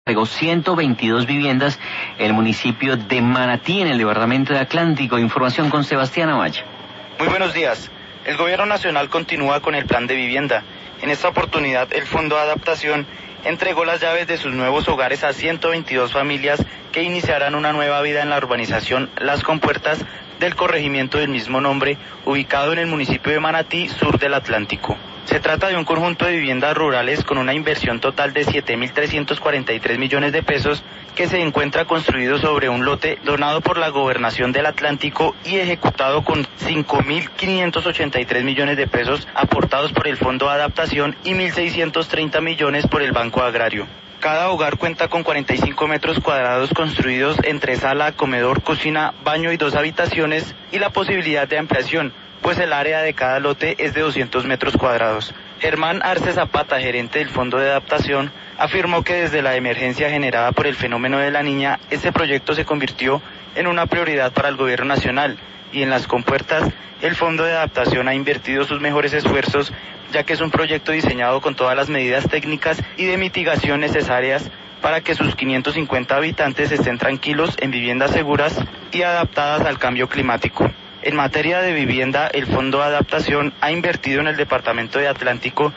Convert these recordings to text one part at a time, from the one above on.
Entregó 122 viviendas en el municipio de Manatí, en el departamento de Atlántico. Información con Sebastián Amaya. Muy buenos días. El gobierno nacional continúa con el plan de vivienda. En esta oportunidad, el Fondo de Adaptación entregó las llaves de sus nuevos hogares a 122 familias que iniciarán una nueva vida en la urbanización Las Compuertas del corregimiento del mismo nombre, ubicado en el municipio de Manatí, sur del Atlántico. Se trata de un conjunto de viviendas rurales con una inversión total de 7.343 millones de pesos que se encuentra construido sobre un lote donado por la Gobernación del Atlántico y ejecutado con 5.583 millones de pesos aportados por el Fondo de Adaptación y 1.630 millones por el Banco Agrario. Cada hogar cuenta con 45 metros cuadrados construidos entre sala, comedor, cocina, baño y 2 habitaciones y la posibilidad de ampliación, pues el área de cada lote es de 200 metros cuadrados. Germán Arce Zapata, gerente del Fondo de Adaptación, afirmó que desde la emergencia generada por el fenómeno de la Niña, este proyecto se convirtió en una prioridad para el gobierno nacional y en Las Compuertas el Fondo de Adaptación ha invertido sus mejores esfuerzos, ya que es un proyecto diseñado con todas las medidas técnicas y de mitigación necesarias para que sus 550 habitantes estén tranquilos en viviendas seguras y adaptadas al cambio climático. En materia de vivienda, el Fondo de Adaptación ha invertido en el departamento de Atlántico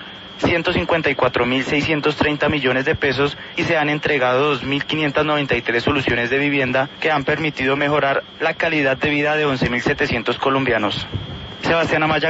154.630 millones de pesos y se han entregado 2.593 soluciones de vivienda que han permitido mejorar la calidad de vida de 11.700 colombianos. Sebastián Amaya.